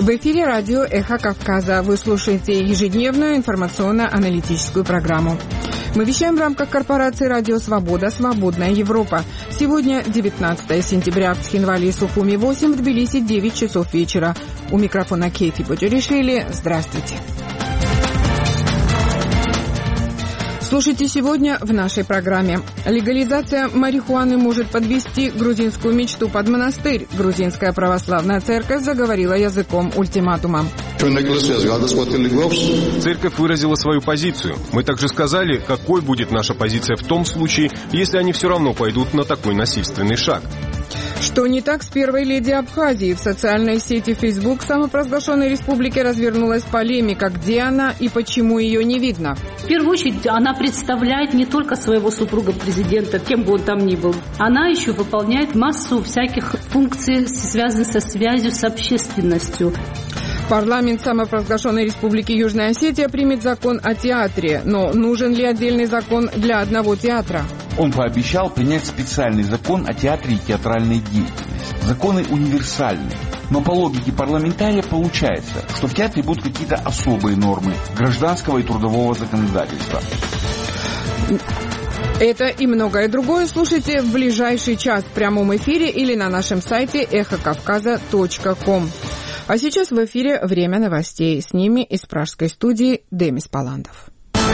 В эфире радио «Эхо Кавказа». Вы слушаете ежедневную информационно-аналитическую программу. Мы вещаем в рамках корпорации «Радио Свобода. Свободная Европа». Сегодня 19 сентября в Цхинвале и Сухуми 8, в Тбилиси 9 часов вечера. У микрофона Кейти Боджеришвили. Здравствуйте. Слушайте сегодня в нашей программе. Легализация марихуаны может подвести грузинскую мечту под монастырь. Грузинская православная церковь заговорила языком ультиматума. Церковь выразила свою позицию. Мы также сказали, какой будет наша позиция в том случае, если они все равно пойдут на такой насильственный шаг. Что не так с первой леди Абхазии? В социальной сети Facebook самопровозглашенной республики развернулась полемика, где она и почему ее не видно. В первую очередь, она представляет не только своего супруга-президента, кем бы он там ни был. Она еще выполняет массу всяких функций, связанных со связью с общественностью. Парламент самопровозглашенной республики Южная Осетия примет закон о театре. Но нужен ли отдельный закон для одного театра? Он пообещал принять специальный закон о театре и театральной деятельности. Законы универсальные. Но по логике парламентария получается, что в театре будут какие-то особые нормы гражданского и трудового законодательства. Это и многое другое слушайте в ближайший час в прямом эфире или на нашем сайте эхокавказа.ком. А сейчас в эфире «Время новостей». С ними из пражской студии Демис Паландов.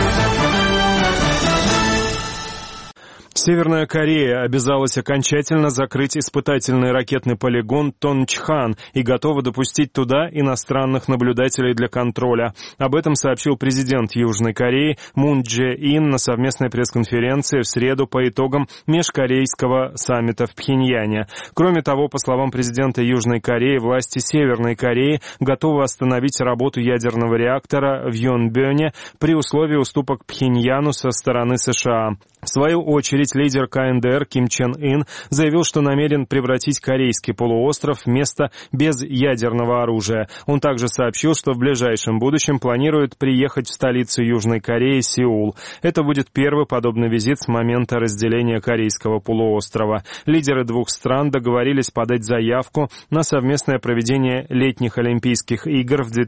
Северная Корея обязалась окончательно закрыть испытательный ракетный полигон Тончхан и готова допустить туда иностранных наблюдателей для контроля. Об этом сообщил президент Южной Кореи Мун Чжэ Ин на совместной пресс-конференции в среду по итогам межкорейского саммита в Пхеньяне. Кроме того, по словам президента Южной Кореи, власти Северной Кореи готовы остановить работу ядерного реактора в Йонбёне при условии уступок Пхеньяну со стороны США. В свою очередь, лидер КНДР Ким Чен Ын заявил, что намерен превратить Корейский полуостров в место без ядерного оружия. Он также сообщил, что в ближайшем будущем планирует приехать в столицу Южной Кореи, Сеул. Это будет первый подобный визит с момента разделения Корейского полуострова. Лидеры двух стран договорились подать заявку на совместное проведение летних Олимпийских игр в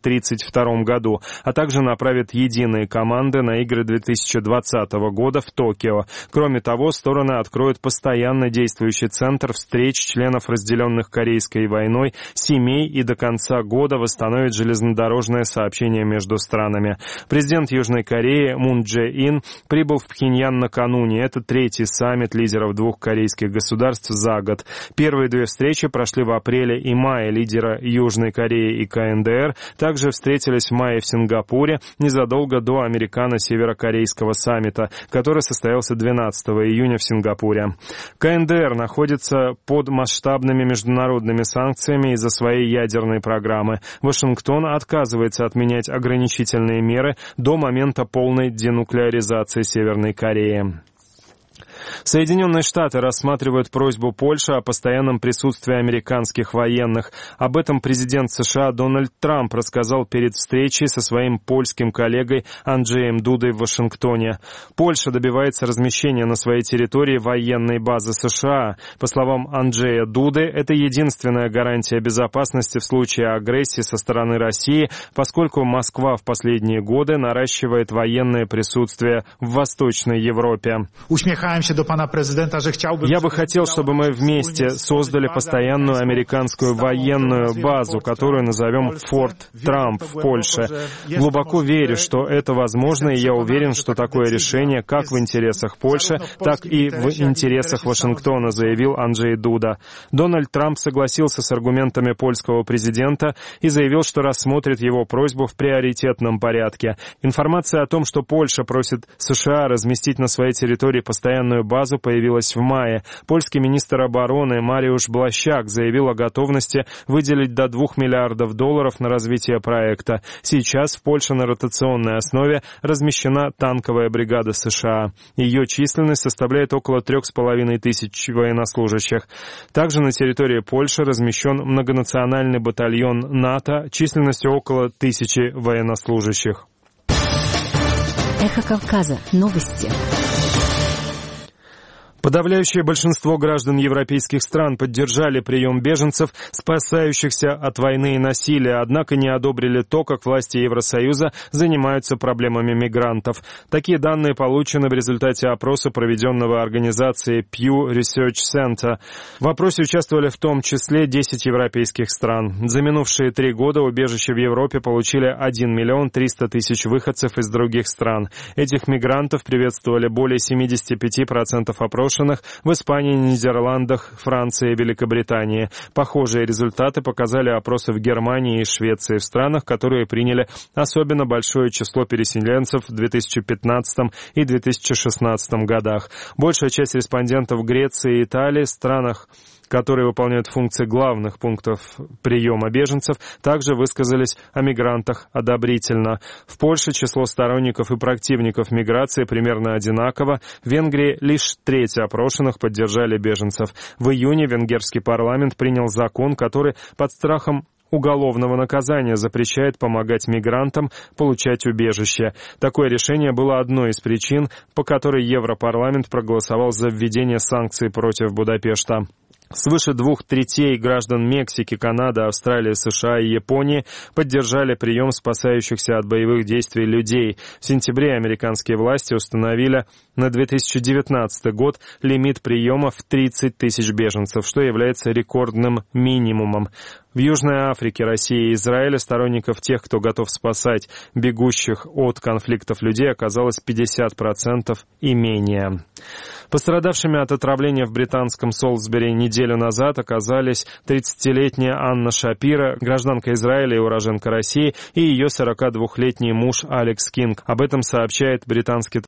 2032 году, а также направят единые команды на игры 2020 года в Токио. Кроме того, стороны откроют постоянно действующий центр встреч членов разделенных Корейской войной семей и до конца года восстановят железнодорожное сообщение между странами. Президент Южной Кореи Мун Чжэ Ин прибыл в Пхеньян накануне. Это третий саммит лидеров двух корейских государств за год. Первые две встречи прошли в апреле и мае. Лидера Южной Кореи и КНДР также встретились в мае в Сингапуре незадолго до американо-северокорейского саммита, который состоялся 12 июня в Сингапуре. КНДР находится под масштабными международными санкциями из-за своей ядерной программы. Вашингтон отказывается отменять ограничительные меры до момента полной денуклеаризации Северной Кореи. Соединенные Штаты рассматривают просьбу Польши о постоянном присутствии американских военных. Об этом президент США Дональд Трамп рассказал перед встречей со своим польским коллегой Анджеем Дудой в Вашингтоне. Польша добивается размещения на своей территории военной базы США. По словам Анджея Дуды, это единственная гарантия безопасности в случае агрессии со стороны России, поскольку Москва в последние годы наращивает военное присутствие в Восточной Европе. Я бы хотел, чтобы мы вместе создали постоянную американскую военную базу, которую назовем Форт Трамп в Польше. Глубоко верю, что это возможно, и я уверен, что такое решение как в интересах Польши, так и в интересах Вашингтона, заявил Анджей Дуда. Дональд Трамп согласился с аргументами польского президента и заявил, что рассмотрит его просьбу в приоритетном порядке. Информация о том, что Польша просит США разместить на своей территории постоянную базу, появилась в мае. Польский министр обороны Мариуш Блащак заявил о готовности выделить до $2 миллиардов на развитие проекта. Сейчас в Польше на ротационной основе размещена танковая бригада США. Ее численность составляет около 3500 военнослужащих. Также на территории Польши размещен многонациональный батальон НАТО численностью около 1000 военнослужащих. Эхо Кавказа. Новости. Подавляющее большинство граждан европейских стран поддержали прием беженцев, спасающихся от войны и насилия, однако не одобрили то, как власти Евросоюза занимаются проблемами мигрантов. Такие данные получены в результате опроса, проведенного организацией Pew Research Center. В опросе участвовали в том числе 10 европейских стран. За минувшие 3 года убежище в Европе получили 1 миллион 300 тысяч выходцев из других стран. Этих мигрантов приветствовали более 75% опрошенных в Испании, Нидерландах, Франции и Великобритании. Похожие результаты показали опросы в Германии и Швеции, в странах, которые приняли особенно большое число переселенцев в 2015 и 2016 годах. Большая часть респондентов в Греции и Италии, странах, которые выполняют функции главных пунктов приема беженцев, также высказались о мигрантах одобрительно. В Польше число сторонников и противников миграции примерно одинаково. В Венгрии лишь треть опрошенных поддержали беженцев. В июне венгерский парламент принял закон, который под страхом уголовного наказания запрещает помогать мигрантам получать убежище. Такое решение было одной из причин, по которой Европарламент проголосовал за введение санкций против Будапешта. Свыше 2/3 граждан Мексики, Канады, Австралии, США и Японии поддержали прием спасающихся от боевых действий людей. В сентябре американские власти установили на 2019 год лимит приема в 30 тысяч беженцев, что является рекордным минимумом. В Южной Африке, России и Израиле сторонников тех, кто готов спасать бегущих от конфликтов людей, оказалось 50% и менее. Пострадавшими от отравления в британском Солсбери неделю назад оказались 30-летняя Анна Шапира, гражданка Израиля и уроженка России, и ее 42-летний муж Алекс Кинг. Об этом сообщает британский